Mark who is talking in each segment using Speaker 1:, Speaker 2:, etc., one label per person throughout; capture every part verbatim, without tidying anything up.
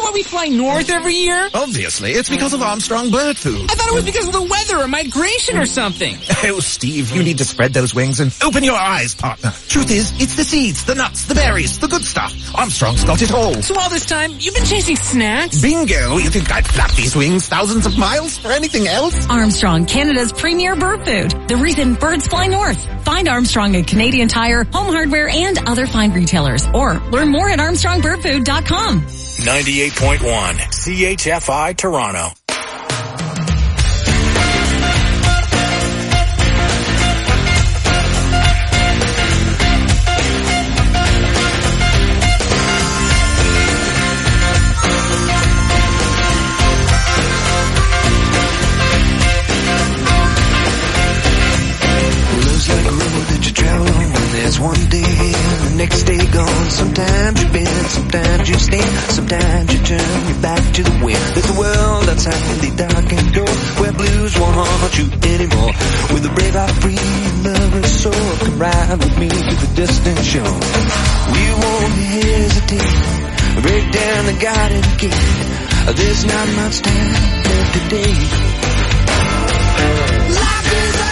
Speaker 1: why we fly north every year?
Speaker 2: Obviously, it's because of Armstrong Bird Food.
Speaker 1: I thought it was because of the weather or migration or something.
Speaker 2: Oh, Steve, you need to spread those wings and open your eyes, partner. Truth is, it's the seeds, the nuts, the berries, the good stuff. Armstrong's got it all.
Speaker 1: So all this time, you've been chasing snacks?
Speaker 2: Bingo! You think I'd flap these wings thousands of miles for anything else?
Speaker 3: Armstrong, Canada's premier bird food. The reason birds fly north. Find Armstrong at Canadian Tire, Home Hardware, and other fine retailers. Or learn more at armstrong bird food dot com.
Speaker 4: ninety-eight point one C H F I Toronto.
Speaker 5: One day and the next day gone. Sometimes you bend, sometimes you stand, sometimes you turn your back to the wind. There's a world outside the darkened door where blues won't haunt you anymore. With a brave heart free and lover's soul, come ride with me to the distant shore. We won't hesitate, break down the garden gate. There's not much time left today. Life is a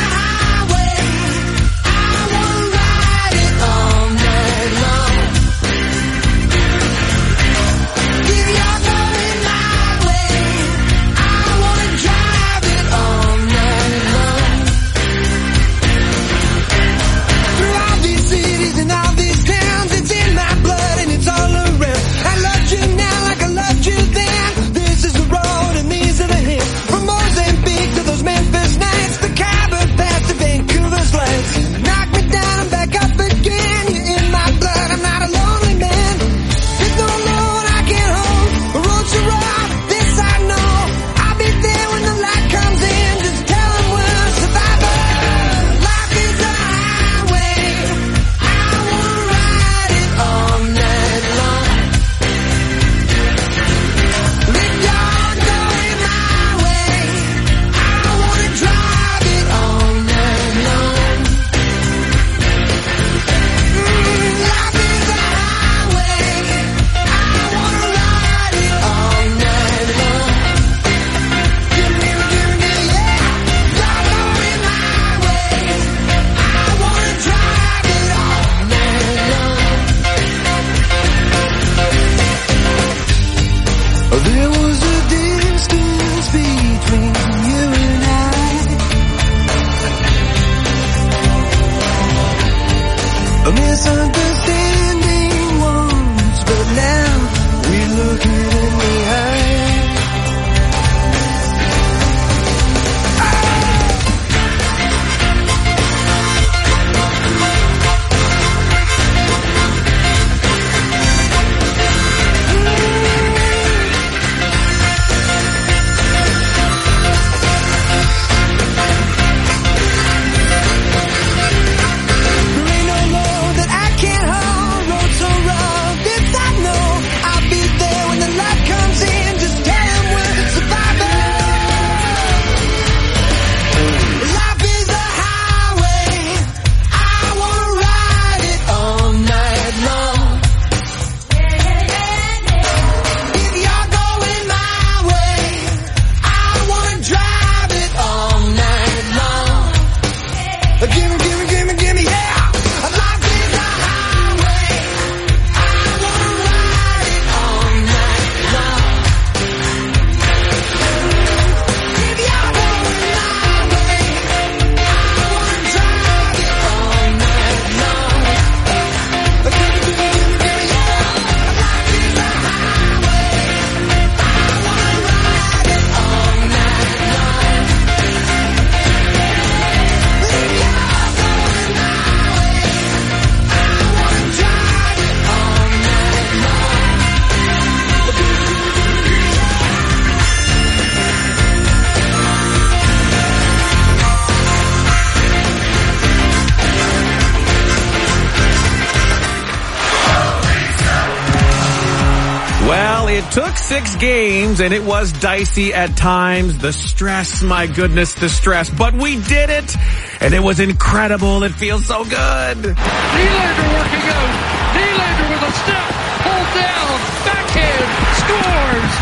Speaker 6: It took six games, and it was dicey at times. The stress, my goodness, the stress. But we did it, and it was incredible. It feels so good.
Speaker 7: Nylander working out. Nylander with a step, pulled down, backhand, scores.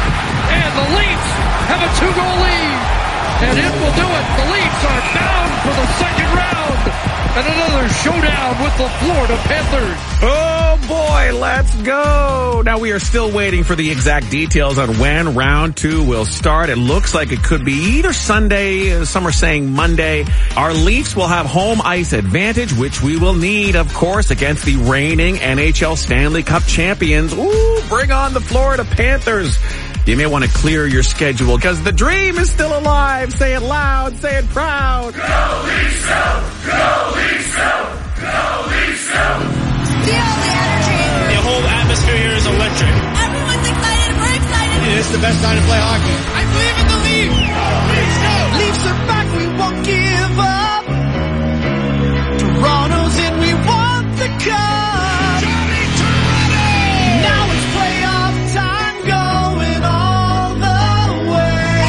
Speaker 7: have a two-goal lead. And it will do it. The Leafs are bound for the second round. And another showdown with the Florida Panthers.
Speaker 6: Oh boy, let's go. Now we are still waiting for the exact details on when round two will start. It looks like it could be either Sunday, some are saying Monday. Our Leafs will have home ice advantage, which we will need, of course, against the reigning N H L Stanley Cup champions. Ooh, bring on the Florida Panthers. You may want to clear your schedule because the dream is still alive. Say it loud, say it proud.
Speaker 8: Go Leafs go! Go Leafs go! Go Leafs go!
Speaker 9: Feel the energy.
Speaker 10: The whole atmosphere here is electric.
Speaker 9: Everyone's excited. We're excited.
Speaker 10: Yeah, it's the best time to play hockey.
Speaker 9: I believe in the Leafs.
Speaker 8: Go Leafs go!
Speaker 5: Leafs are back, we won't give up. Toronto's in, we want the cup.
Speaker 8: Johnny Toronto!
Speaker 5: Now it's playoff time, going all the way.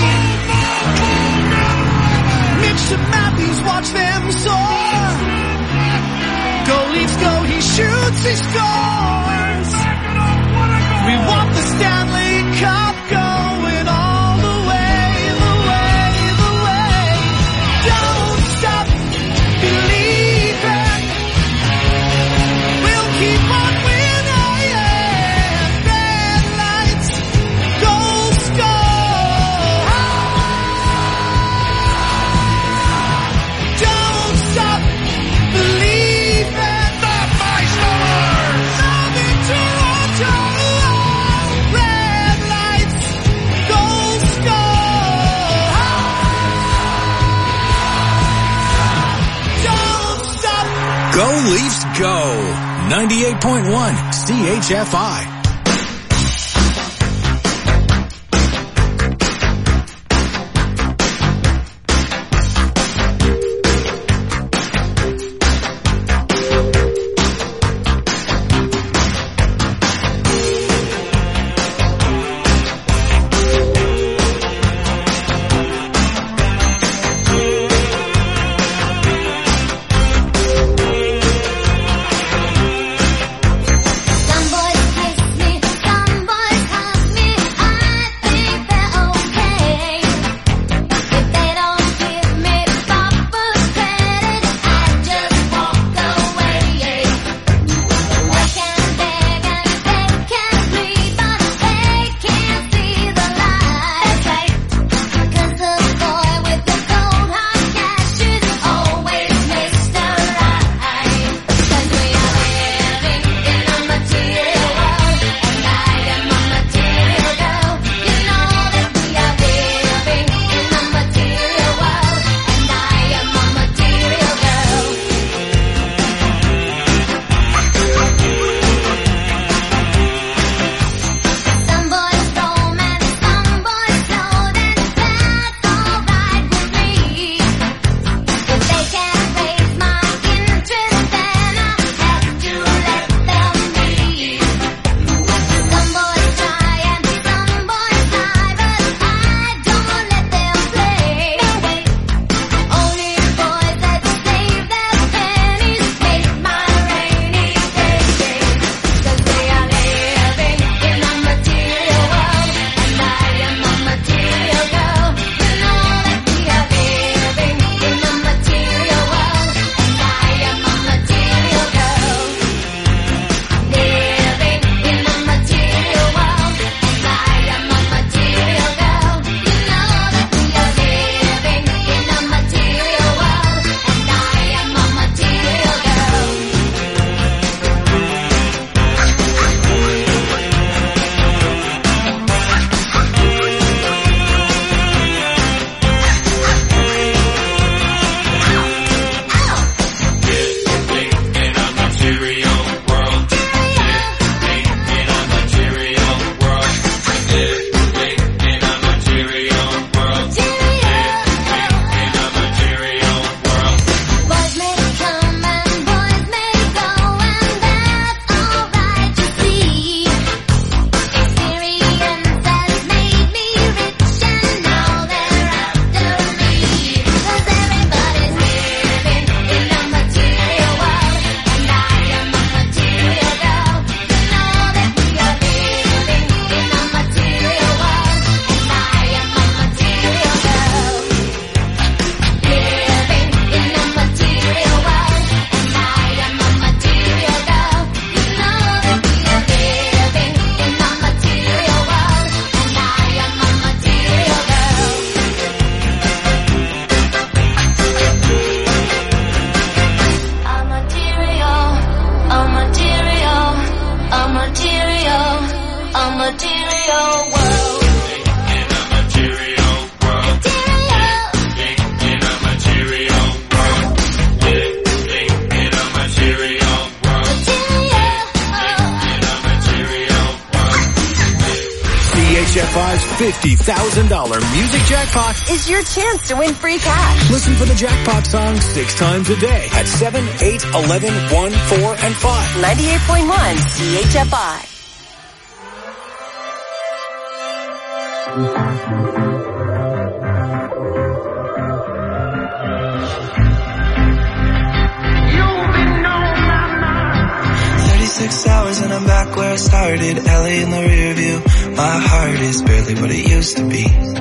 Speaker 5: Mitch and Matthews, watch them soar. Go Leafs go, he shoots, he scores. We want the Stanley Cup, going all the way, the way, the way. Don't stop believing. We'll keep on winning. Red lights, goal score. Don't stop believing.
Speaker 8: The Bicyclers!
Speaker 5: Love in Toronto. Red lights, goal score. Don't stop.
Speaker 4: Go Leafs go! ninety-eight point one C H F I.
Speaker 9: Some boys play
Speaker 5: world. In a material world. In a material world. In a material world. In a material world.
Speaker 4: C H F I's fifty thousand dollars music jackpot
Speaker 9: Is your chance to win free cash.
Speaker 4: Listen for the jackpot song six times a day at seven, eight, eleven, one, four, and five.
Speaker 9: ninety-eight point one C H F I.
Speaker 5: thirty-six hours and I'm back where I started. L A in the rear view. My heart is barely what it used to be.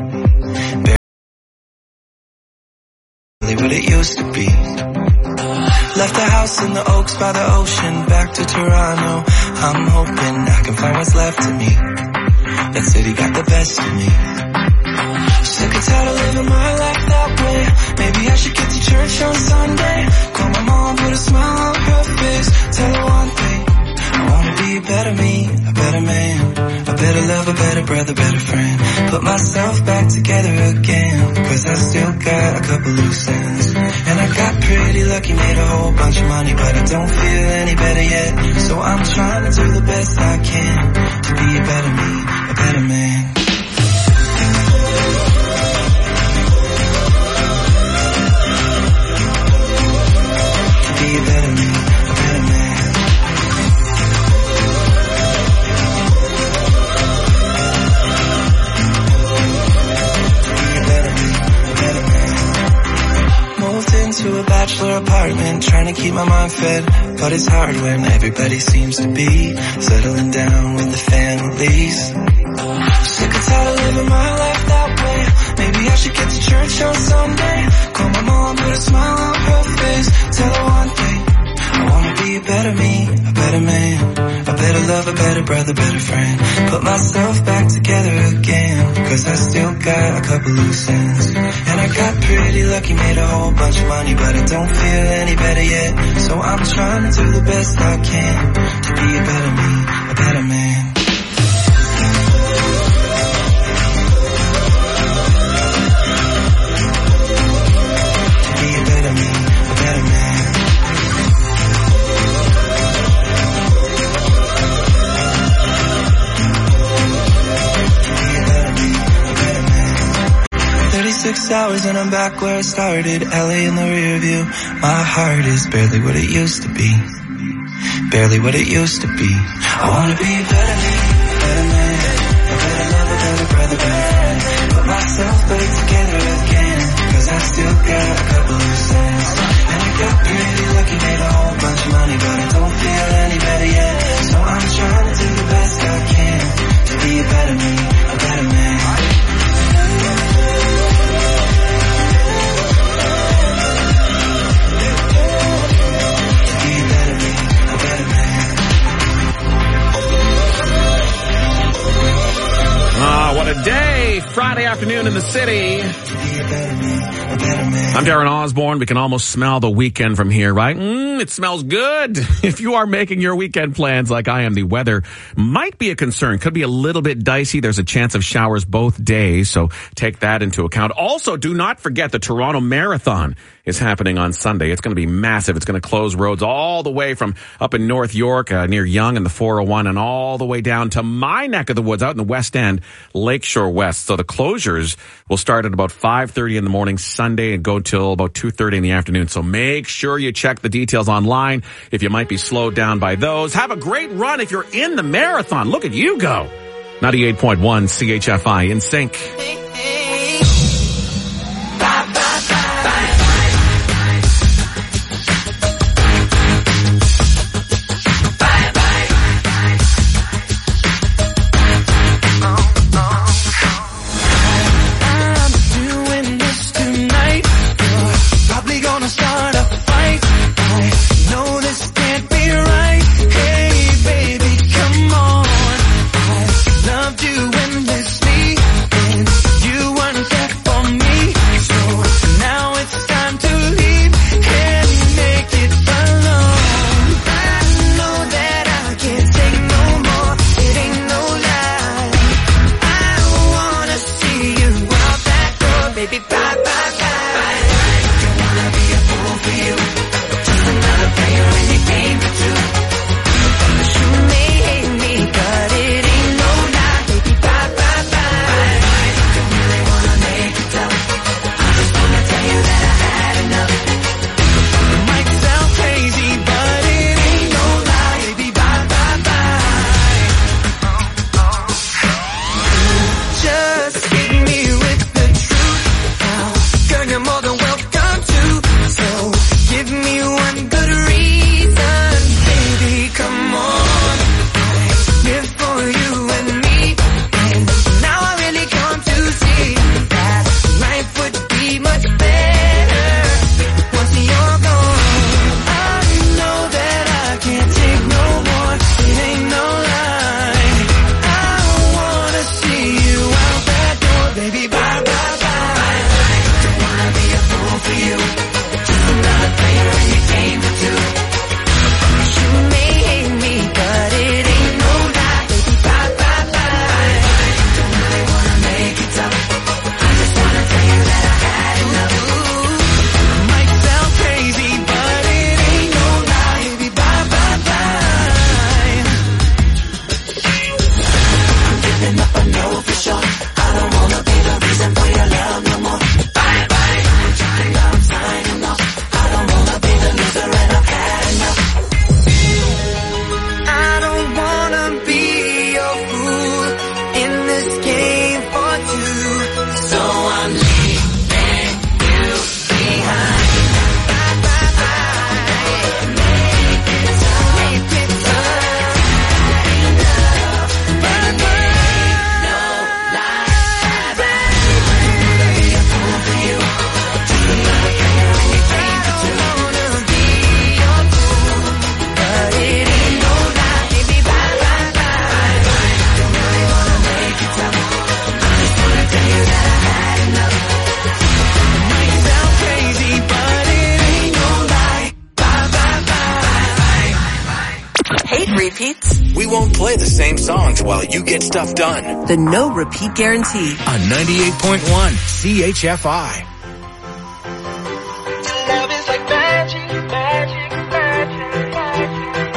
Speaker 5: Barely what it used to be. Left the house in the Oaks by the ocean, back to Toronto. I'm hoping I can find what's left of me. That city got the best of me. Sick and tired of living my life that way. Maybe I should get to church on Sunday. Call my mom, put a smile on her face. Tell her one thing, I wanna be a better me, a better man, a better lover, a better brother, better friend. Put myself back together again, cause I still got a couple loose ends. And I got pretty lucky, made a whole bunch of money, but I don't feel any better yet. So I'm trying to do the best I can to be a better me, a better man. To be a better me, a better man. Moved into a bachelor apartment, trying to keep my mind fed, but it's hard when everybody seems to be settling down with the families. Sick and tired of living my life that way. Maybe I should get to church on Sunday. Call my mom, put a smile on her face. Tell her one thing, I wanna be a better me, a better man, a better lover, better brother, better friend. Put myself back together again, cause I still got a couple loose ends. And I got pretty lucky, made a whole bunch of money, but I don't feel any better yet. So I'm trying to do the best I can to be a better me, a better man. To be a better me, a better man. thirty-six hours and I'm back where I started. L A in the rear view. My heart is barely what it used to be. Barely what it used to be. I wanna be a better me, a better man, a better lover, better brother, better friend. Put myself back together again, cause I still got a couple loose ends. And I got pretty lucky, made a whole bunch of money, but I don't feel any better yet. So I'm trying to do the best I can to be a better me, a better man.
Speaker 6: Ah, what a day! Friday afternoon in the city. I'm Darren Osborne. We can almost smell the weekend from here, right? Mm, it smells good. If you are making your weekend plans like I am, the weather might be a concern. Could be a little bit dicey. There's a chance of showers both days, so take that into account. Also, do not forget the Toronto Marathon is happening on Sunday. It's going to be massive. It's going to close roads all the way from up in North York, uh, near Yonge and the four oh one, and all the way down to my neck of the woods out in the West End, Lakeshore West. So the closures will start at about five thirty in the morning Sunday and go till about two thirty in the afternoon. So make sure you check the details online if you might be slowed down by those. Have a great run if you're in the marathon. Look at you go. ninety-eight point one C H F I in sync.
Speaker 5: You
Speaker 4: won't play the same songs while you get stuff done.
Speaker 9: The no repeat guarantee.
Speaker 4: On ninety-eight point one C H F I.
Speaker 5: Love is like magic, magic, magic, magic.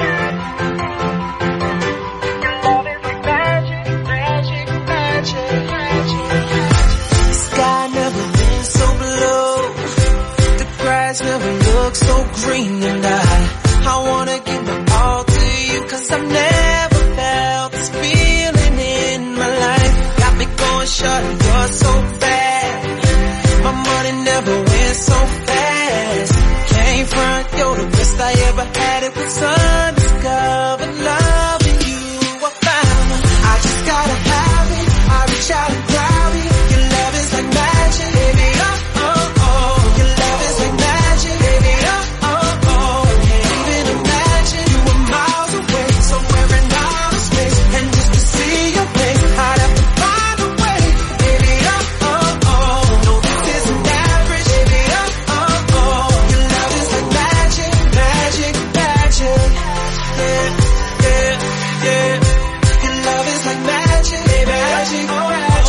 Speaker 5: Love is like magic, magic, magic, magic. The sky never been so blue. The grass never looked so green, and I, I wanna give my all to you, 'cause I've never felt this feeling in my life. Got me going short and you're so bad. My money never went so fast. Came front, you're the best I ever had. It was undiscovered love in you. I found it. I just gotta have it. I reach out and grab it. Your love is like magic, baby. Oh, oh, oh. Your love is like magic, baby. Oh, oh, oh. Can't even imagine you were miles away, somewhere in outer space, and just to see your face, I'd have to find a way, baby. Oh, oh, oh. No, this isn't average, baby. Oh, oh, oh. Your love is like magic, magic, magic. Yeah, yeah, yeah. Your love is like magic, magic, magic.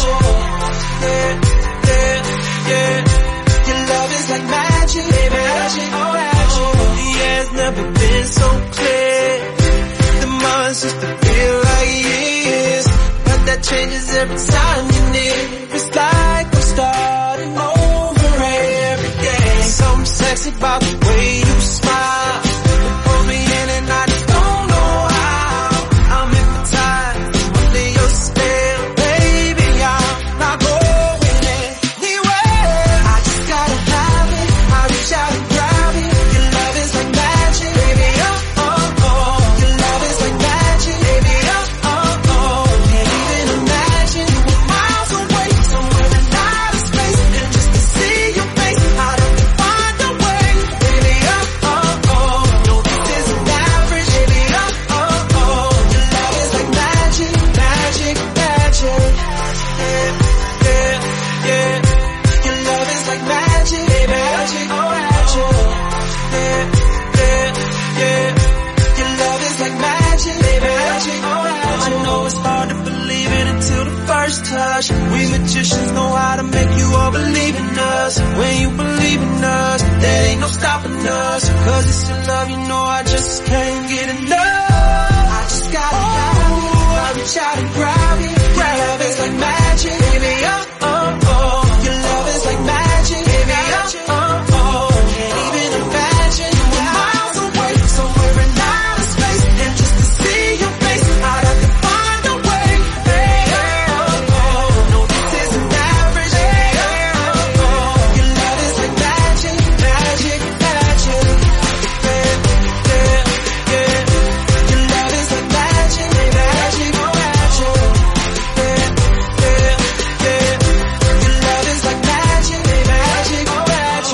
Speaker 5: Yeah, yeah, yeah. Your love is like magic, magic, magic. Yeah, it's never been so clear. The months used to feel like years, but that changes every time you're near. It's like we're starting over every day. Something sexy about the way you smile. You pull me in and I just don't know how. I'm hypnotized under your spell, baby. I'm not going anywhere. I just gotta have it. I reach out and grab it. Your love is like magic, baby. Oh, oh, oh. Your love is like magic, baby. Oh, oh, oh. Can't even imagine you were miles away, somewhere in outer space, and just to see your face, I'd have to find a way, baby. Oh, oh, oh. No, this isn't average, baby. Oh, oh, oh. Your love is like magic, magic, magic. Yeah, yeah, yeah. Your love is like magic, magic, magic. Yeah, yeah, yeah. Your love is like magic, magic, magic. I know it's hard to believe it until the first touch. We magicians know how to make you all believe in us. When you believe in us, there ain't no stopping us. 'Cause it's your love, you know I just can't get enough. I just gotta have it. I reach out and grab it. Your love is like magic, baby. Oh, oh, oh. Your love is like magic, baby. Oh, oh, oh. Can't even imagine you were miles away, somewhere in outer space, and just to see your face, I'd have to find a way, baby. Oh, oh. No, this isn't average, baby. Oh, oh. Your love is like magic, magic, magic. Yeah, yeah, yeah. Your love is like magic, magic, magic. Yeah, yeah, yeah. Your love is like magic, magic, magic.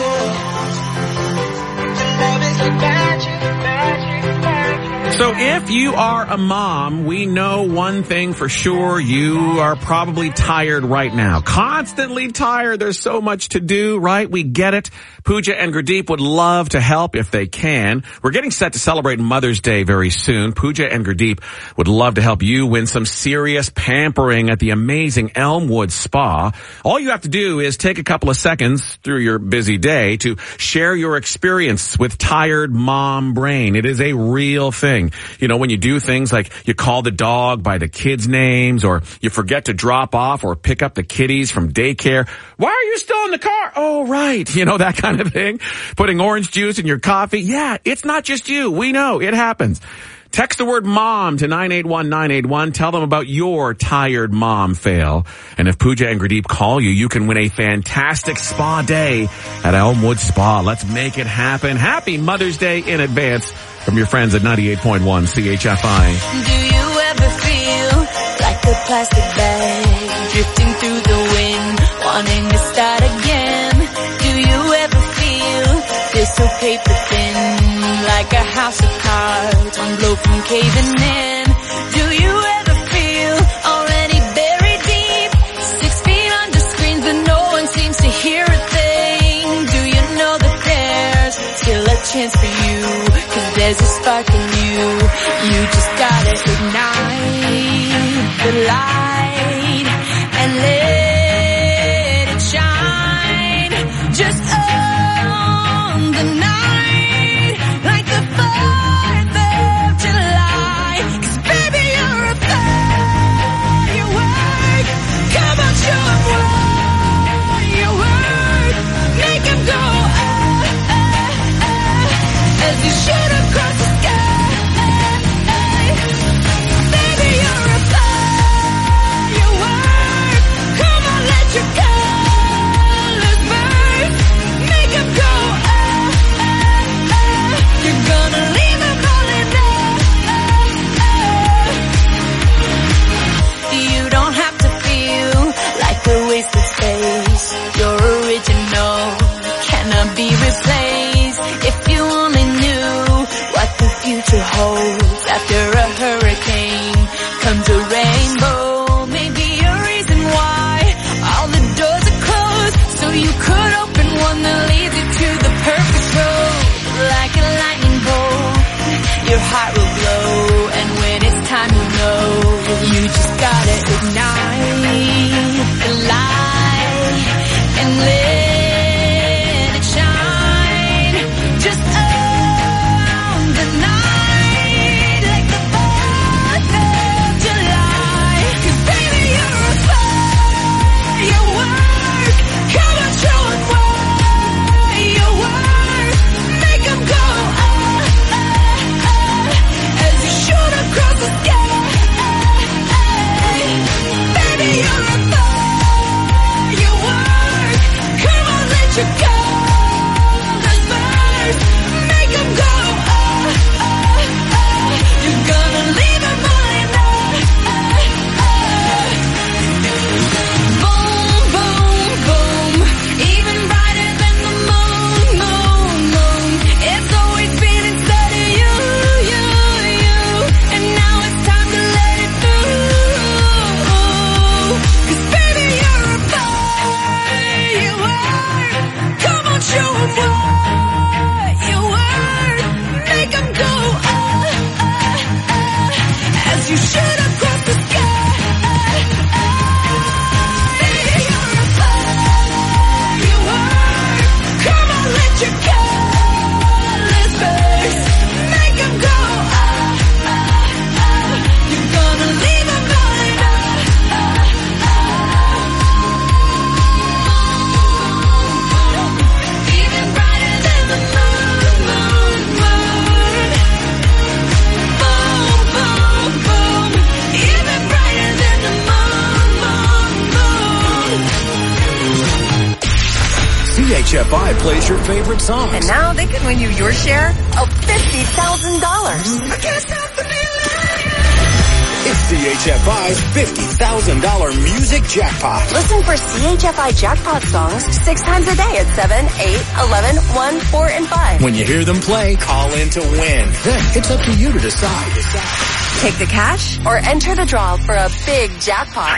Speaker 5: Your love is like magic, magic, magic.
Speaker 6: So if you are a mom, we know one thing for sure. You are probably tired right now. Constantly tired. There's so much to do, right? We get it. Pooja and Gurdeep would love to help if they can. We're getting set to celebrate Mother's Day very soon. Pooja and Gurdeep would love to help you win some serious pampering at the amazing Elmwood Spa. All you have to do is take a couple of seconds through your busy day to share your experience with tired mom brain. It is a real thing. You know, when you do things like you call the dog by the kids' names, or you forget to drop off or pick up the kiddies from daycare. Why are you still in the car? Oh, right. You know, that kind of thing. Putting orange juice in your coffee. Yeah, it's not just you. We know it happens. Text the word mom to nine eight one nine eight one. Tell them about your tired mom fail. And if Pooja and Gurdeep call you, you can win a fantastic spa day at Elmwood Spa. Let's make it happen. Happy Mother's Day in advance from your friends at ninety-eight point one C H F I.
Speaker 11: Do you ever feel like a plastic bag drifting through the wind, wanting to start again? Do you ever feel this so paper thin, like a house of cards, one blow from caving in? Do you ever feel already buried deep, six feet under screens but no one seems to hear a thing? Do you know that there's still a chance for you, 'cause there's a spark in you? You just gotta ignite the light and let it shine. Just on the night like the fourth of July. 'Cause baby, you're a firework. Come on, show 'em what you work. Make 'em go ah, ah, ah, as you shoot across the sky. Baby, you're a firework. Come on, let your colors burn. Make 'em go ah, ah, ah. You're gonna leave 'em all in there. You don't have to feel like a waste of space. You're original, cannot be replaced. If you only knew what the future holds. After a hurricane comes a rainbow. Maybe a reason why all the doors are closed, so you could open one that leads you to the perfect road. Like a lightning bolt, your heart will glow, and when it's time you know, you just gotta ignite the light and let it shine. Just on the night like the fourth of July. 'Cause baby, you're a firework. Come on, show 'em what you work. Make 'em go ah, ah, ah, as you shoot across the sky. Baby, you're a firework. Come on, let your colors burn. Make 'em go ah, ah, ah. You're gonna leave 'em all in there. Boom, boom, boom. Even brighter than the moon, moon, moon. It's always been inside of you, you, you. And now it's time to let it through. 'Cause baby, you're a firework. Come on, show 'em what you work. Make 'em go ah, ah, ah, as you shoot across the sky. Baby, you're a firework. Come on, let your colors burst. Make 'em go ah, ah, ah. You're gonna leave 'em all in even brighter than the moon, moon, moon. Boom, boom, boom. Even brighter than the moon, moon, moon.
Speaker 4: C H F I plays your favorite songs.
Speaker 9: And now they can win you your share of fifty thousand dollars.
Speaker 4: I can't stop the feeling. It's C H F I's fifty thousand dollars music jackpot.
Speaker 9: Listen for C H F I jackpot songs six times a day at seven, eight, eleven, one, four, and five.
Speaker 4: When you hear them play, call in to win. Then it's up to you to decide.
Speaker 9: Take the cash or enter the draw for a big jackpot.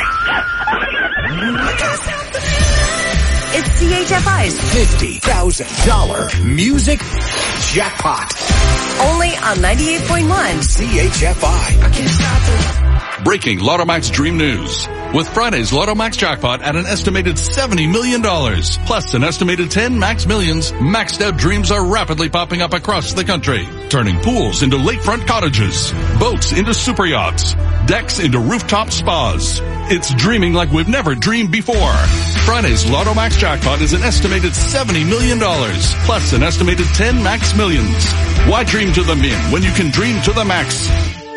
Speaker 9: It's C H F I's
Speaker 4: fifty thousand dollars music jackpot.
Speaker 9: Only on ninety-eight point one
Speaker 4: C H F I. I can't stop it.
Speaker 12: Breaking Lotomax Dream News. With Friday's Lotomax jackpot at an estimated seventy million dollars, plus an estimated ten max millions, maxed out dreams are rapidly popping up across the country, turning pools into lakefront cottages, boats into super yachts, decks into rooftop spas. It's dreaming like we've never dreamed before. Friday's Lotomax jackpot is an estimated seventy million dollars, plus an estimated ten max millions. Why dream to the min when you can dream to the max?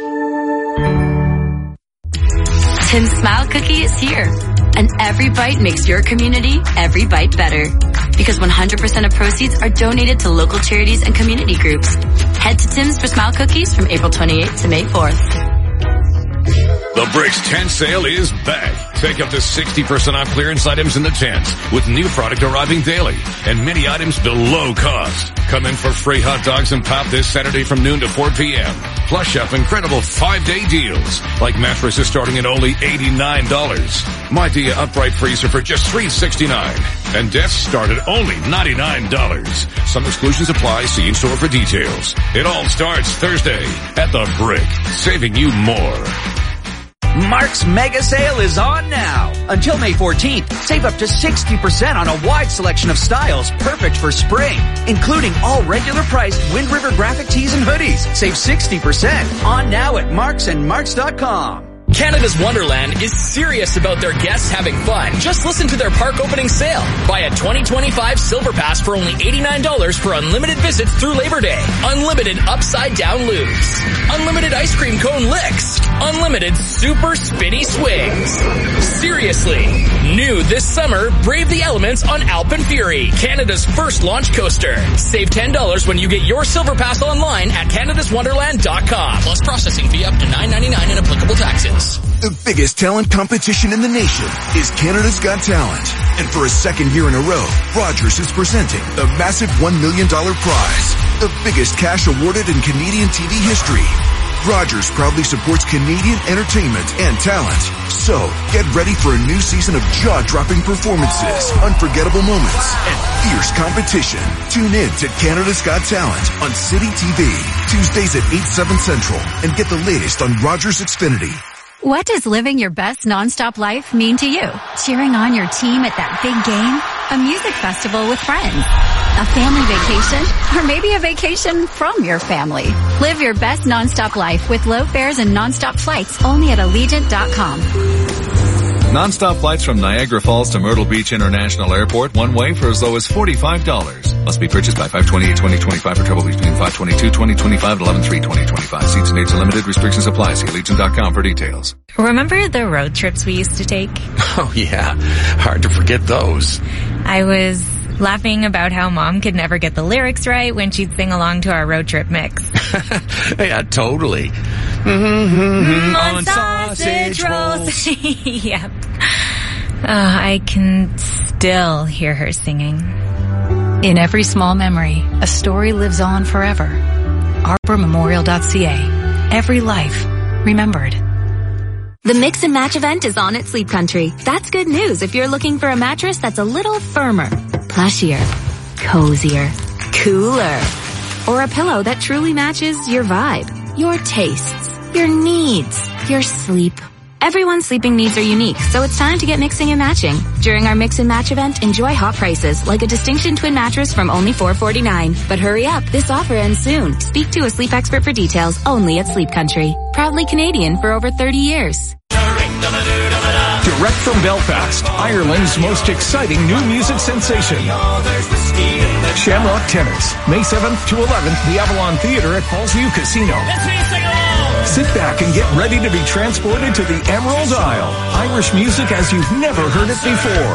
Speaker 13: Tim's Smile Cookie is here. And every bite makes your community every bite better. Because one hundred percent of proceeds are donated to local charities and community groups. Head to Tim's for Smile Cookies from April twenty-eighth to May fourth.
Speaker 14: The Bricks tent sale is back. Take up to sixty percent off clearance items in the tents with new product arriving daily and many items below cost. Come in for free hot dogs and pop this Saturday from noon to four p.m. Plus shop incredible five-day deals like mattresses starting at only eighty-nine dollars. Midea upright freezer for just three dollars and sixty-nine cents. And desks start at only ninety-nine dollars. Some exclusions apply. See in store for details. It all starts Thursday at The Brick, saving you more.
Speaker 15: Mark's Mega Sale is on now. Until May fourteenth, save up to sixty percent on a wide selection of styles perfect for spring, including all regular priced Wind River graphic tees and hoodies. Save sixty percent on now at marks and marks dot com.
Speaker 16: Canada's Wonderland is serious about their guests having fun. Just listen to their park opening sale. Buy a twenty twenty-five Silver Pass for only eighty-nine dollars for unlimited visits through Labor Day. Unlimited upside down loops. Unlimited ice cream cone licks. Unlimited super spinny swings. Seriously. New this summer, brave the elements on Alpine Fury, Canada's first launch coaster. Save ten dollars when you get your Silver Pass online at canadas wonderland dot com. Plus processing fee up to nine ninety-nine and applicable taxes.
Speaker 17: The biggest talent competition in the nation is Canada's Got Talent. And for a second year in a row, Rogers is presenting the massive one million dollars prize, the biggest cash awarded in Canadian T V history. Rogers proudly supports Canadian entertainment and talent. So, get ready for a new season of jaw-dropping performances, unforgettable moments, and fierce competition. Tune in to Canada's Got Talent on City T V, Tuesdays at eight, seven Central, and get the latest on Rogers Xfinity.
Speaker 18: What does living your best nonstop life mean to you? Cheering on your team at that big game? A music festival with friends? A family vacation? Or maybe a vacation from your family? Live your best nonstop life with low fares and nonstop flights only at Allegiant dot com.
Speaker 19: Nonstop flights from Niagara Falls to Myrtle Beach International Airport one way for as low as forty-five dollars. Must be purchased by five twenty-eight twenty twenty-five for travel between five twenty-two twenty twenty-five and eleven three twenty twenty-five. Seats and dates are limited. Restrictions apply. See Allegiant dot com for details.
Speaker 20: Remember the road trips we used to take?
Speaker 6: Oh yeah, hard to forget those.
Speaker 20: I was laughing about how Mom could never get the lyrics right when she'd sing along to our road trip mix.
Speaker 6: Yeah, totally.
Speaker 20: Mm-hmm. On sausage rolls. Yep. Oh, I can still hear her singing.
Speaker 21: In every small memory, a story lives on forever. arbor memorial dot c a. Every life remembered.
Speaker 13: The Mix and Match event is on at Sleep Country. That's good news if you're looking for a mattress that's a little firmer, plushier, cozier, cooler, or a pillow that truly matches your vibe, your tastes, your needs, your sleep. Everyone's sleeping needs are unique, so it's time to get mixing and matching. During our Mix and Match event, enjoy hot prices, like a Distinction Twin mattress from only four forty-nine. But hurry up, this offer ends soon. Speak to a sleep expert for details only at Sleep Country. Proudly Canadian for over thirty years.
Speaker 22: Direct from Belfast, Ireland's most exciting new music sensation. Shamrock Tenors, May seventh to eleventh, the Avalon Theatre at Fallsview Casino. Sit back and get ready to be transported to the Emerald Isle. Irish music as you've never heard it before.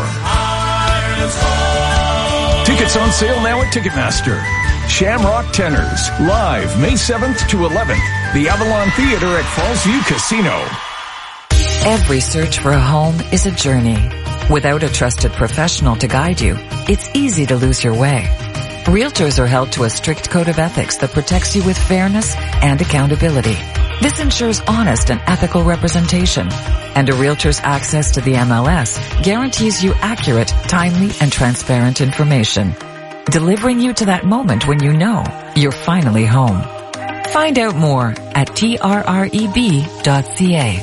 Speaker 22: Tickets on sale now at Ticketmaster. Shamrock Tenors, live May seventh to eleventh, the Avalon Theatre at Fallsview Casino.
Speaker 23: Every search for a home is a journey. Without a trusted professional to guide you, it's easy to lose your way. Realtors are held to a strict code of ethics that protects you with fairness and accountability. This ensures honest and ethical representation. And a realtor's access to the M L S guarantees you accurate, timely, and transparent information, delivering you to that moment when you know you're finally home. Find out more at T R R E B dot C A.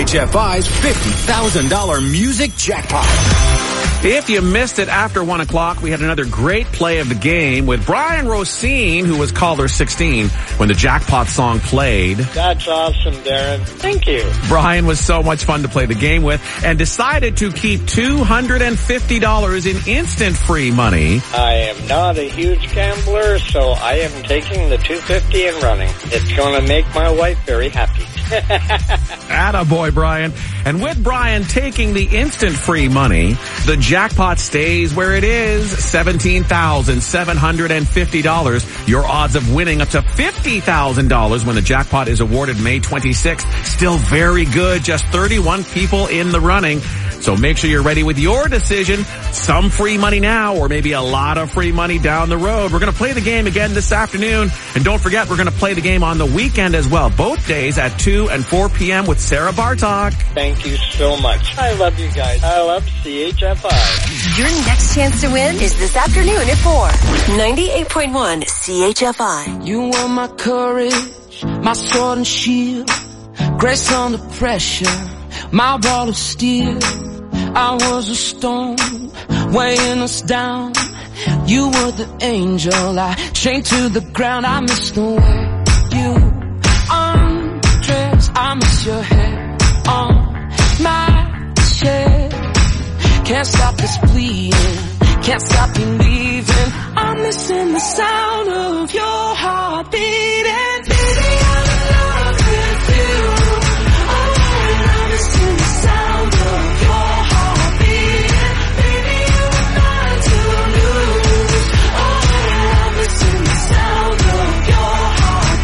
Speaker 4: H F I's fifty thousand dollars music jackpot.
Speaker 6: If you missed it after one o'clock, we had another great play of the game with Brian Rosine, who was caller sixteen when the jackpot song played.
Speaker 1: That's awesome, Darren. Thank you.
Speaker 6: Brian was so much fun to play the game with and decided to keep two hundred fifty dollars in instant free money.
Speaker 1: I am not a huge gambler, so I am taking the two hundred fifty dollars and running. It's going to make my wife very happy.
Speaker 6: Attaboy, Brian. And with Brian taking the instant free money, the jackpot stays where it is, seventeen thousand seven hundred fifty dollars. Your odds of winning up to fifty thousand dollars when the jackpot is awarded May twenty-sixth. Still very good. Just thirty-one people in the running. So make sure you're ready with your decision. Some free money now or maybe a lot of free money down the road. We're going to play the game again this afternoon. And don't forget, we're going to play the game on the weekend as well. Both days at two and four p.m. with Sarah Bartok.
Speaker 1: Thank you so much. I love you guys. I love C H F I.
Speaker 9: Your next chance to win is this afternoon at four. ninety-eight point one C H F I.
Speaker 5: You were my courage, my sword and shield, grace under pressure, my ball of steel. I was a stone weighing us down. You were the angel I chained to the ground. I miss the way you undress. I miss your hair on my chest. Can't stop this bleeding, can't stop believing. I'm missing the sound of your heart beating. Baby, I'm in love with you. Oh, I'm missing the sound of your heart beating. Baby, you were mine to lose. Oh, I'm missing the sound of your heart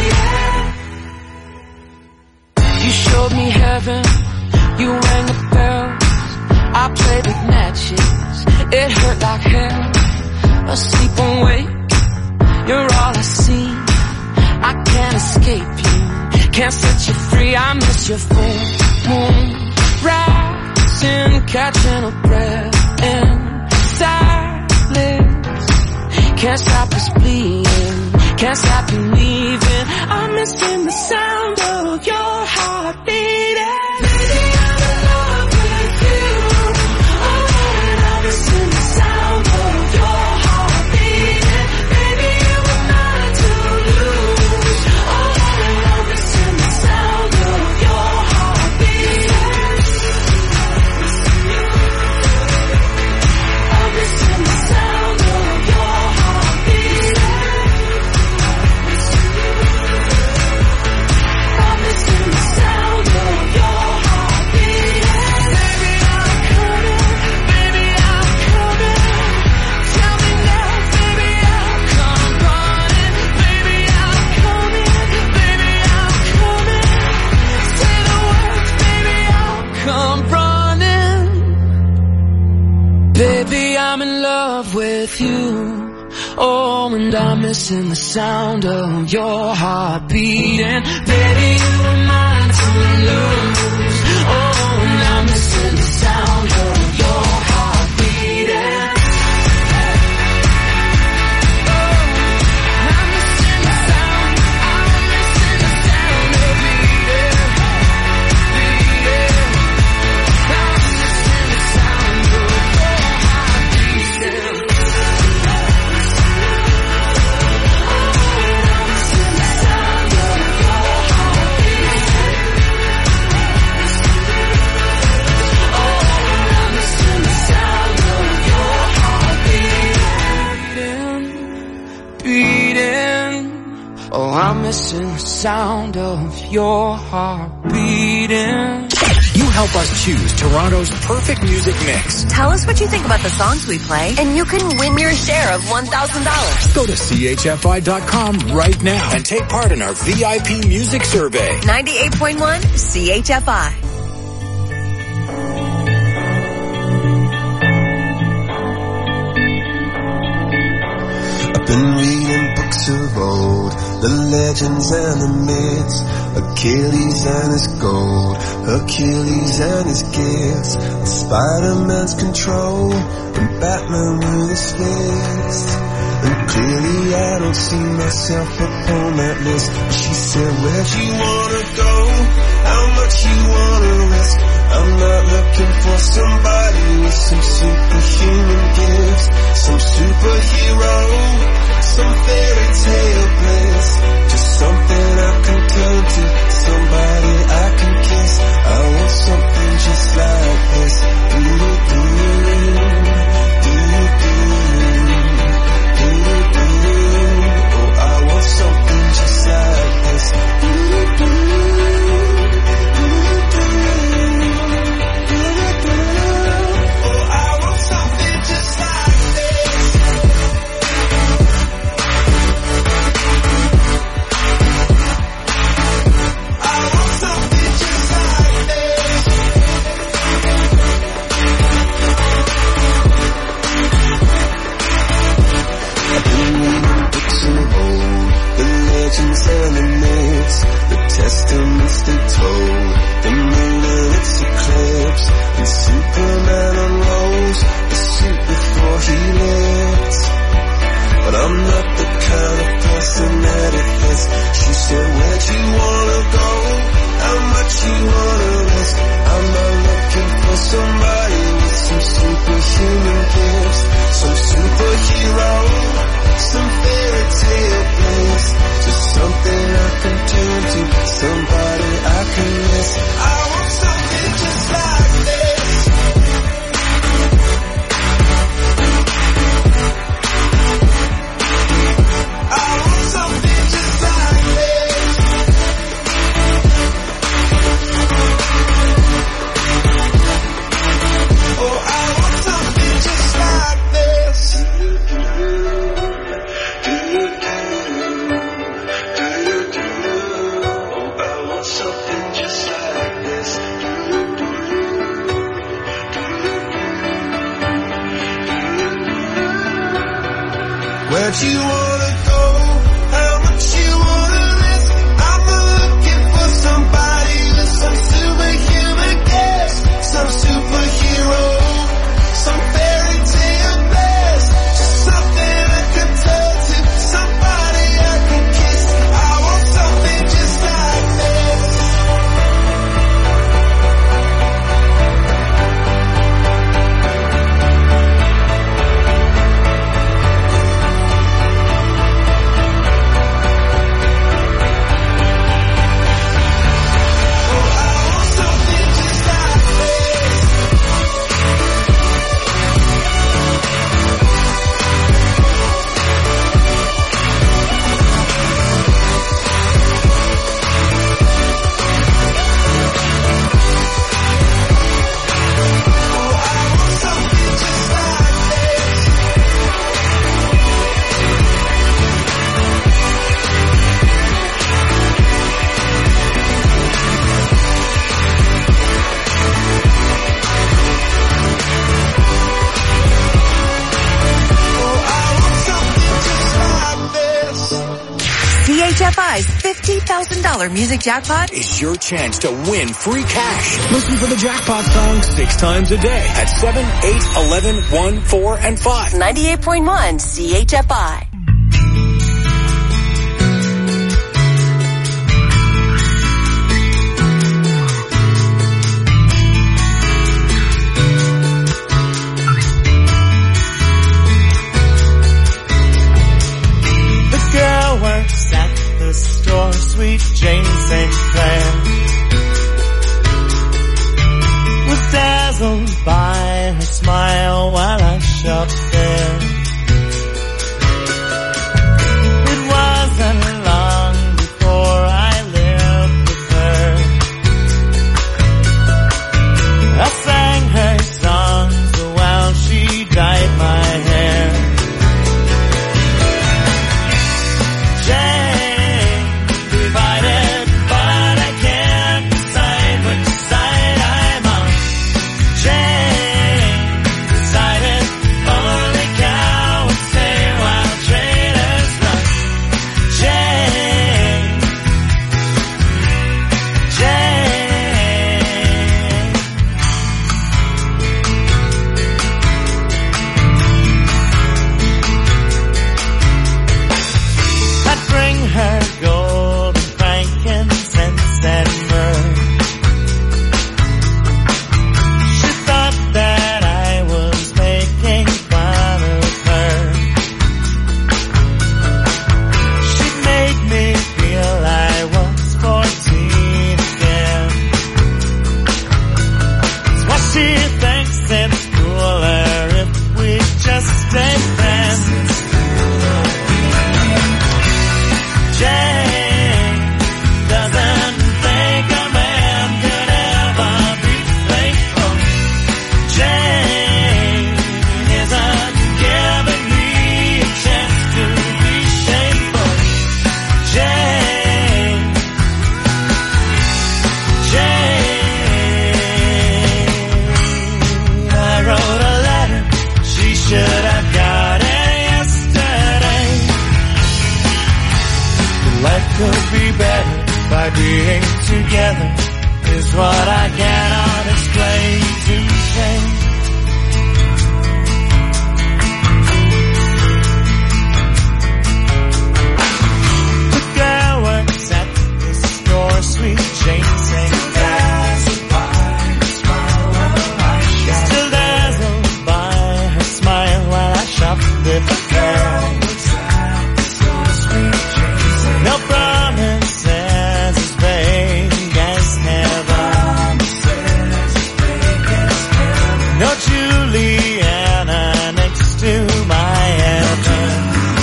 Speaker 5: beating. You showed me heaven, you rang the bells, I played with matches, it hurt like hell. Asleep awake, you're all I see. I can't escape you, can't set you free. I miss your full moon rising, catching a breath in silence. Can't stop this bleeding, can't stop believing. I'm missing the sound of your heart beating. Baby, I'm in love with you. Oh, I'm missing the sound of your heart beating. Baby, you were mine to lose. Oh, I'm missing the sound of your heart beating. I'm missing the sound of your heart beating. I'm missing the sound of your heart beating. Baby, I'm coming, baby, I'm coming. Tell me now, baby, I'll come running. Baby, I'm coming, baby, I'm coming. Say the words, baby, I'll come running. Baby, I'm in love with you. Oh, and I'm missing the sound of your heart beating. Baby, you were mine to lose. Oh, and I'm missing the sound of your heart beating. I'm missing the sound, I'm missing the sound of beating, beating. I'm missing the sound of your heart beating. Oh, I'm missing the sound of your heart beating.
Speaker 4: You help us choose Toronto's perfect music mix.
Speaker 9: Tell us what you think about the songs we play, and you can win your share of one thousand dollars.
Speaker 4: Go to C H F I dot com right now and take part in our V I P music survey.
Speaker 9: ninety-eight point one C H F I.
Speaker 2: I've been reading books of old, the legends and the myths, Achilles and his gold, Hercules and his gifts, Spider-Man's control, and Batman with his fist. And clearly I don't see myself upon that list. She said, where'd you wanna go? How much what you wanna risk. I'm not looking for somebody with some superhuman gifts, some superhero, some fairy tale bliss. Just something I can turn to, somebody I can kiss. I want something just like this. Do-do-do, do-do-do, do-do-do. Oh, I want something just like this. Do-do-do. And the myths, the testaments they told, the moon and its eclipse, and Superman unrolls the suit before he lived. But I'm not the kind of person that it fits. She said, where'd you wanna go? How much you wanna risk? I'm not looking for somebody with some superhuman gifts, some superhero, some fairy tale bliss. Just something I can turn to, somebody I can miss. I want something just like this. I want something just like this. Oh, I want something just like this. Where'd you wanna go? How much you wanna risk? I'm not looking for somebody with some superhuman gifts, some superhero, some fairy tale bliss. Just something I can turn to, somebody I can kiss. I want something just like this.
Speaker 9: C H F I's fifty thousand dollars music jackpot
Speaker 4: is your chance to win free cash. Listen for the jackpot song six times a day at seven, eight, eleven, one, four, and five.
Speaker 9: ninety-eight point one C H F I.
Speaker 3: Works at the store, sweet Jane Saint Clair, was dazzled by her smile while I shopped there. just stay friends. Jane doesn't think a man could ever be faithful. Jane isn't giving me a chance to be shameful. Jane, Jane, I wrote a letter, she should have got it yesterday. Life could be better by being together, is what I cannot explain to Jane. The girl works at the store, sweet Jane saying, still dazzled by her smile while I shop with the girl. No promises as vague as heaven. No Juliana next to my heaven.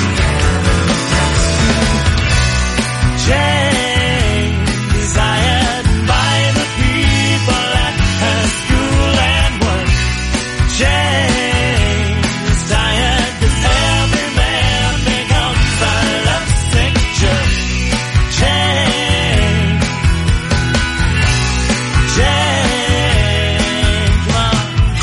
Speaker 3: Jane, desired by the people at her school and work. Jane, desired 'cause every man becomes a lovesick jerk. Jane, Jane, come on.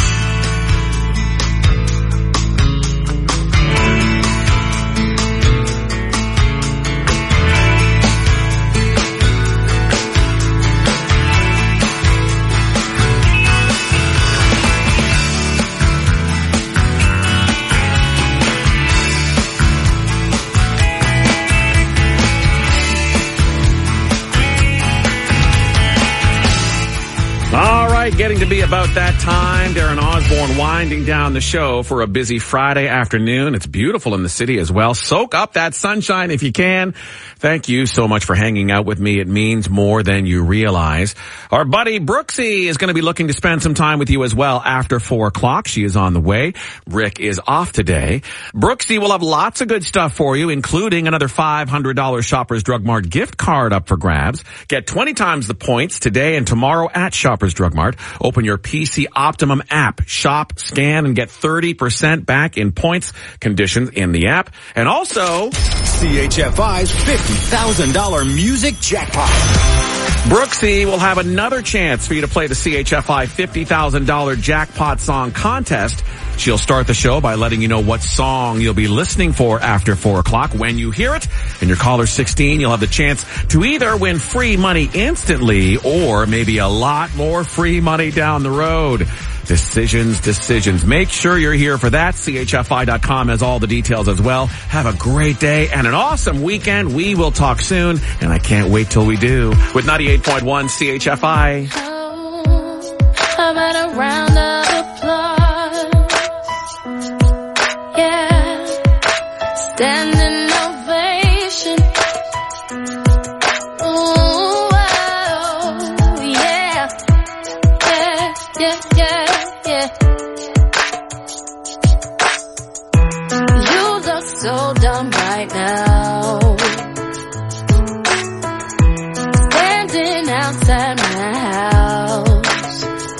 Speaker 6: All right, getting to be about that time. Darren Osborne winding down the show for a busy Friday afternoon. It's beautiful in the city as well. Soak up that sunshine if you can. Thank you so much for hanging out with me. It means more than you realize. Our buddy Brooksy is going to be looking to spend some time with you as well after four o'clock. She is on the way. Rick is off today. Brooksy will have lots of good stuff for you, including another five hundred dollars Shoppers Drug Mart gift card up for grabs. Get twenty times the points today and tomorrow at Shoppers Drug Mart. Open your P C Optimum app. Shop, scan, and get thirty percent back in points. Conditions in the app. And also
Speaker 4: C H F I's fifty thousand dollars music jackpot.
Speaker 6: Brooksy will have another chance for you to play the C H F I fifty thousand dollars jackpot song contest. She'll start the show by letting you know what song you'll be listening for after four o'clock. When you hear it, and you're caller sixteen, you'll have the chance to either win free money instantly or maybe a lot more free money down the road. Decisions, decisions. Make sure you're here for that. C H F I dot com has all the details as well. Have a great day and an awesome weekend. We will talk soon, and I can't wait till we do. With ninety-eight point one C H F I.
Speaker 11: Oh, how about a round of applause? Yeah, standing ovation. Ooh, oh, yeah, yeah, yeah, yeah. Yeah. You look so dumb right now, standing outside my house,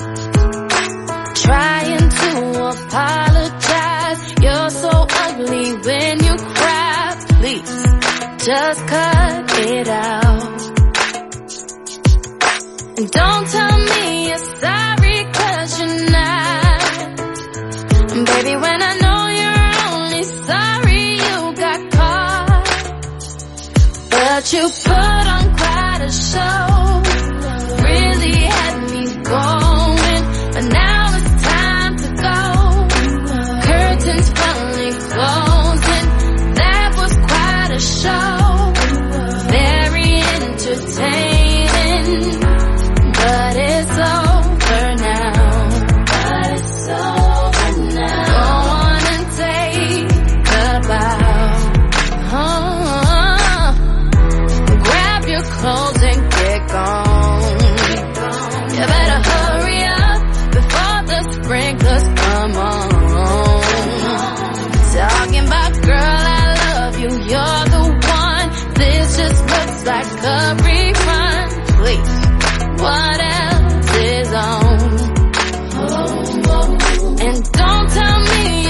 Speaker 11: trying to apologize. You're so ugly when you cry. Please, just cut it out. And don't tell me you're sorry, 'cause you're not. Baby, when I know you're only sorry you got caught. But you put on quite a show, really had me going. But now it's time to go. Curtains finally closing. That was quite a show, very entertaining. But it's over now. But it's over now. Go on and take a bow. Oh, grab your clothes and get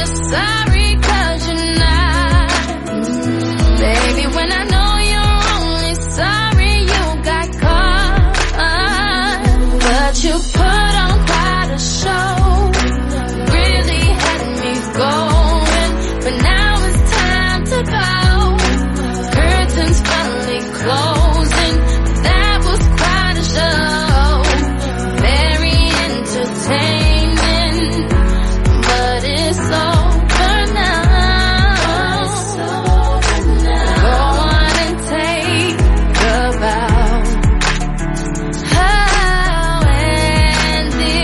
Speaker 11: sorry 'cause you're not. Baby, when I know you're only sorry you got caught. But you put on quite a show. Really had me going. But now it's time to go. Curtains finally closing. That was quite a show. Very entertaining. But it's over now. Go on and take a bow. Oh, and the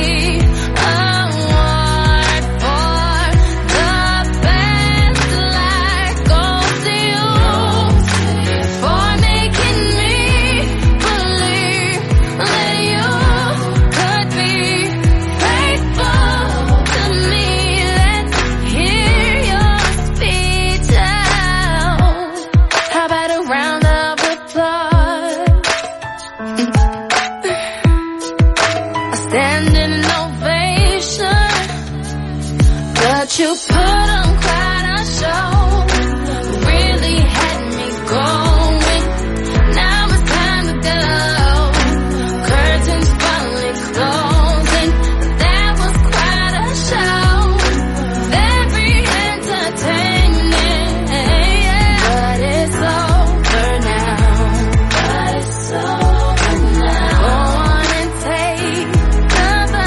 Speaker 11: award for the best life goes to you for making me believe that you could be faithful to me. Let's hear your speech out. How about a round of applause? A standing ovation. But you put on quite a show. Really had me going. Now it's time to go. Curtains finally closing. That was quite a show. Very entertaining. But it's over now. But it's over now. Go on and take a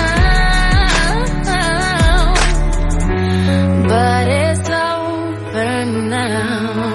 Speaker 11: bow. But it's over now.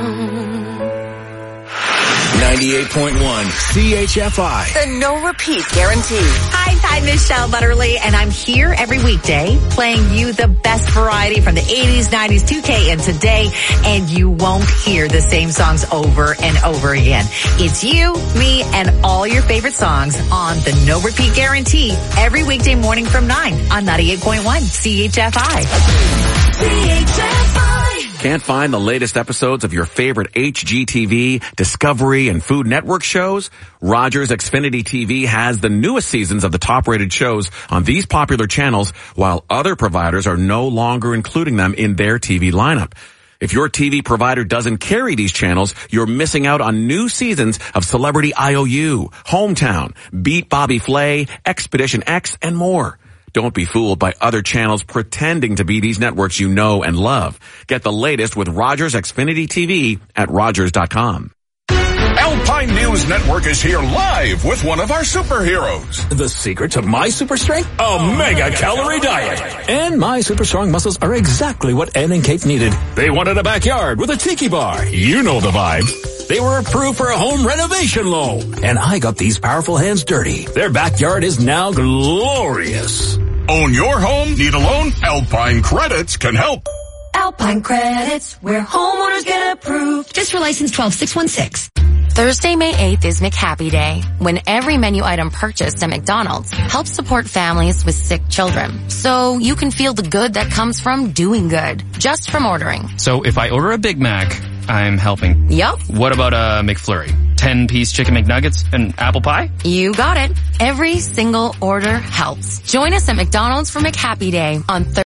Speaker 4: ninety-eight point one C H F I.
Speaker 9: The no repeat guarantee.
Speaker 7: Hi, I'm Michelle Butterly, and I'm here every weekday playing you the best variety from the eighties, nineties, two K, and today, and you won't hear the same songs over and over again. It's you, me, and all your favorite songs on the no repeat guarantee every weekday morning from nine on ninety-eight point one C H F I. C H F I.
Speaker 6: Can't find the latest episodes of your favorite H G T V, Discovery, and Food Network shows? Rogers Xfinity T V has the newest seasons of the top-rated shows on these popular channels, while other providers are no longer including them in their T V lineup. If your T V provider doesn't carry these channels, you're missing out on new seasons of Celebrity I O U, Hometown, Beat Bobby Flay, Expedition X, and more. Don't be fooled by other channels pretending to be these networks you know and love. Get the latest with Rogers Xfinity T V at rogers dot com.
Speaker 8: Alpine News Network is here live with one of our superheroes.
Speaker 4: The secret to my super strength? A mega calorie diet. And my super strong muscles are exactly what Ann and Kate needed. They wanted a backyard with a tiki bar. You know the vibe. They were approved for a home renovation loan. And I got these powerful hands dirty. Their backyard is now glorious.
Speaker 8: Own your home? Need a loan? Alpine Credits can help.
Speaker 7: Alpine Credits, where homeowners get approved. Just for license twelve six one six.
Speaker 9: Thursday, May eighth is McHappy Day, when every menu item purchased at McDonald's helps support families with sick children. So you can feel the good that comes from doing good, just from ordering.
Speaker 10: So if I order a Big Mac, I'm helping.
Speaker 9: Yup.
Speaker 10: What about a McFlurry? ten-piece chicken McNuggets and apple pie?
Speaker 9: You got it. Every single order helps. Join us at McDonald's for McHappy Day on Thursday.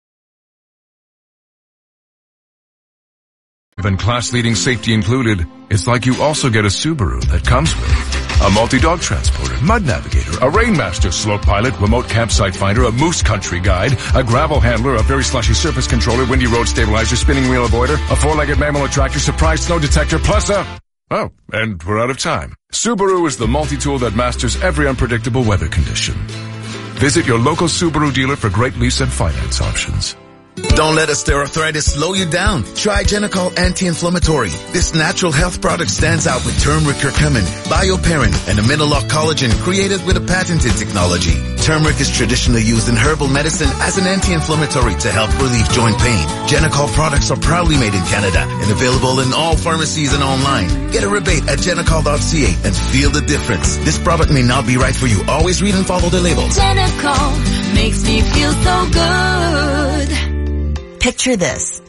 Speaker 17: Even class-leading safety included, it's like you also get a Subaru that comes with a multi-dog transporter, mud navigator, a Rainmaster slope pilot, remote campsite finder, a moose country guide, a gravel handler, a very slushy surface controller, windy road stabilizer, spinning wheel avoider, a four-legged mammal attractor, surprise snow detector, plus a... Oh, and we're out of time. Subaru is the multi-tool that masters every unpredictable weather condition. Visit your local Subaru dealer for great lease and finance options.
Speaker 24: Don't let osteoarthritis slow you down. Try Genicol Anti-Inflammatory. This natural health product stands out with turmeric curcumin, bioperin, and a Mineloc collagen created with a patented technology. Turmeric is traditionally used in herbal medicine as an anti-inflammatory to help relieve joint pain. Genicol products are proudly made in Canada and available in all pharmacies and online. Get a rebate at genicol dot c a and feel the difference. This product may not be right for you. Always read and follow the labels.
Speaker 11: Genicol makes me feel so good.
Speaker 7: Picture this.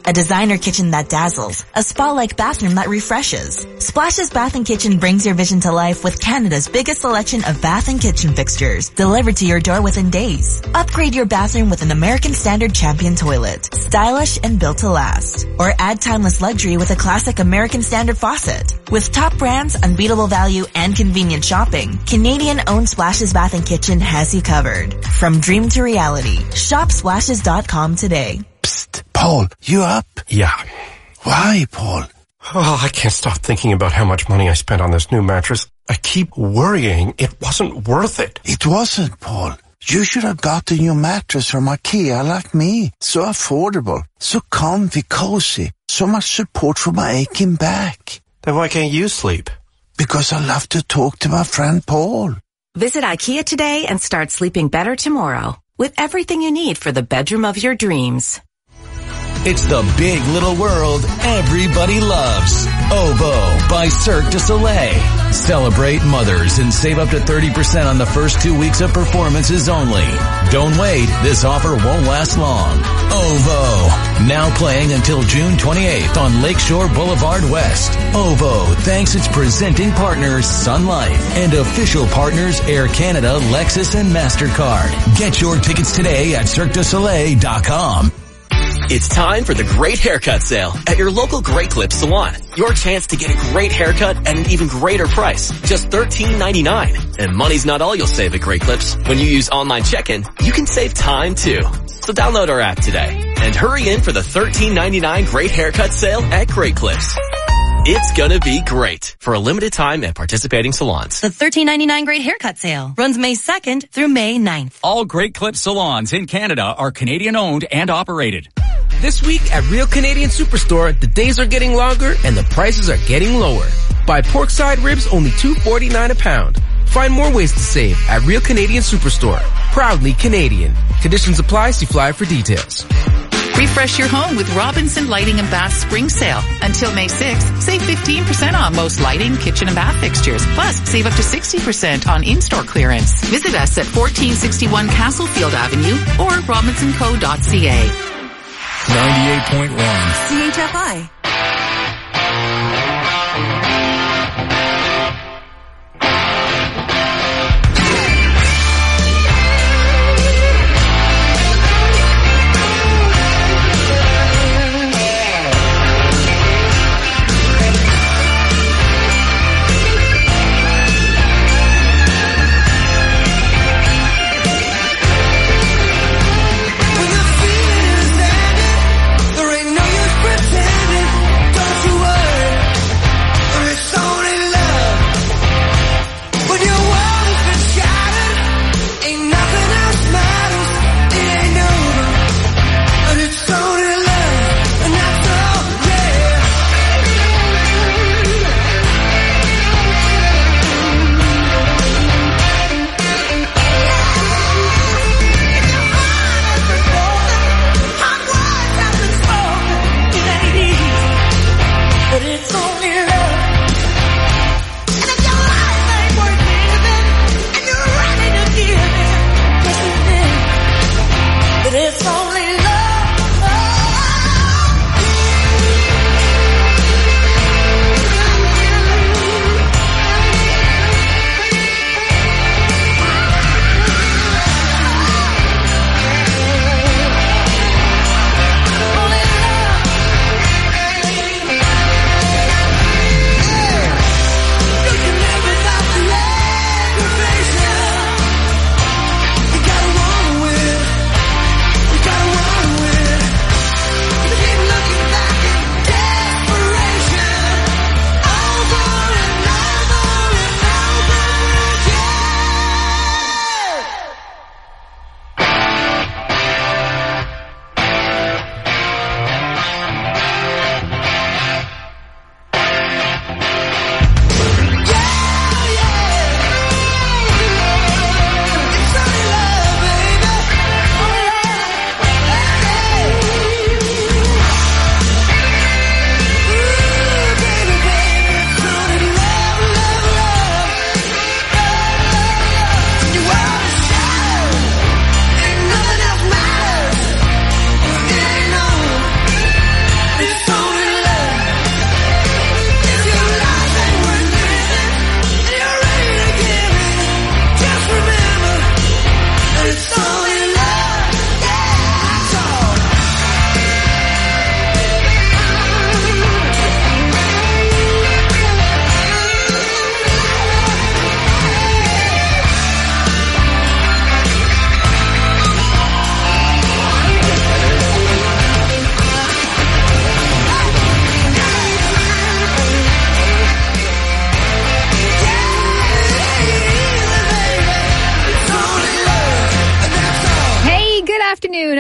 Speaker 12: a designer kitchen that dazzles, a spa-like bathroom that refreshes. Splashes Bath and Kitchen brings your vision to life with Canada's biggest selection of bath and kitchen fixtures, delivered to your door within days. Upgrade your bathroom with an American Standard Champion toilet, stylish and built to last. Or add timeless luxury with a classic American Standard faucet. With top brands, unbeatable value, and convenient shopping, Canadian-owned Splashes Bath and Kitchen has you covered. From dream to reality, shop splashes dot com today.
Speaker 14: Psst, Paul, you up?
Speaker 15: Yeah.
Speaker 14: Why, Paul?
Speaker 15: Oh, I can't stop thinking about how much money I spent on this new mattress. I keep worrying it wasn't worth it.
Speaker 14: It wasn't, Paul. You should have gotten your mattress from IKEA like me. So affordable, so comfy, cozy, so much support for my aching back.
Speaker 15: Then why can't you sleep?
Speaker 14: Because I love to talk to my friend Paul.
Speaker 16: Visit IKEA today and start sleeping better tomorrow with everything you need for the bedroom of your dreams.
Speaker 25: It's the big little world everybody loves. OVO by Cirque du Soleil. Celebrate mothers and save up to thirty percent on the first two weeks of performances only. Don't wait. This offer won't last long. OVO. Now playing until June twenty-eighth on Lakeshore Boulevard West. OVO thanks its presenting partners Sun Life and official partners Air Canada, Lexus, and MasterCard. Get your tickets today at cirque du soleil dot com.
Speaker 26: It's time for the Great Haircut Sale at your local Great Clips salon. Your chance to get a great haircut at an even greater price, just thirteen ninety-nine. And money's not all you'll save at Great Clips. When you use online check-in, you can save time too. So download our app today and hurry in for the thirteen ninety-nine Great Haircut Sale at Great Clips. It's gonna be great for a limited time at participating salons.
Speaker 27: The thirteen ninety-nine Great Haircut Sale runs May second through May ninth.
Speaker 28: All Great Clips salons in Canada are Canadian owned and operated.
Speaker 29: This week at Real Canadian Superstore, the days are getting longer and the prices are getting lower. Buy porkside ribs only two forty-nine a pound. Find more ways to save at Real Canadian Superstore. Proudly Canadian. Conditions apply. See flyer for details.
Speaker 30: Refresh your home with Robinson Lighting and Bath Spring Sale. Until May sixth, save fifteen percent on most lighting, kitchen, and bath fixtures. Plus, save up to sixty percent on in-store clearance. Visit us at fourteen sixty-one Castlefield Avenue or robinson co dot c a.
Speaker 25: ninety-eight point one
Speaker 27: C H F I.
Speaker 3: There ain't no use pretending. Don't you worry.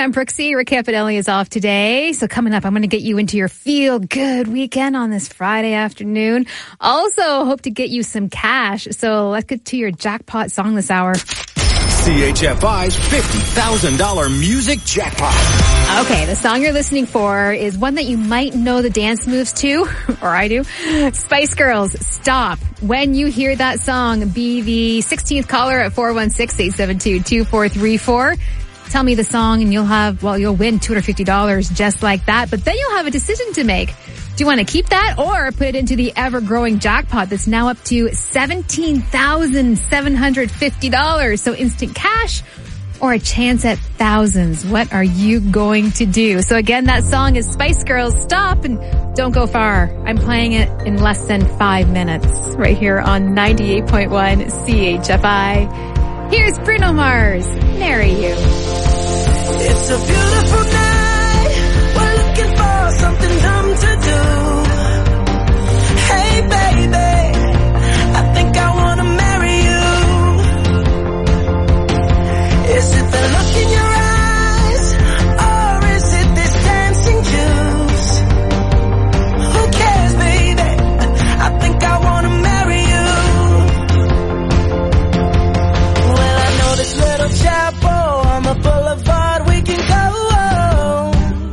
Speaker 1: I'm Brooksy. Rick Campanelli is off today. So coming up, I'm going to get you into your feel-good weekend on this Friday afternoon. Also, hope to get you some cash. So let's get to your jackpot song this hour.
Speaker 2: C H F I's fifty thousand dollars music jackpot.
Speaker 1: Okay, the song you're listening for is one that you might know the dance moves to, or I do. Spice Girls, Stop. When you hear that song, be the sixteenth caller at four one six, eight seven two, two four three four. Tell me the song and you'll have, well, you'll win two hundred fifty dollars just like that. But then you'll have a decision to make. Do you want to keep that or put it into the ever-growing jackpot that's now up to seventeen thousand seven hundred fifty dollars? So instant cash or a chance at thousands. What are you going to do? So again, that song is Spice Girls, Stop, and don't go far. I'm playing it in less than five minutes right here on ninety-eight point one C H F I. Here's Bruno Mars, Marry You.
Speaker 3: It's a beautiful night.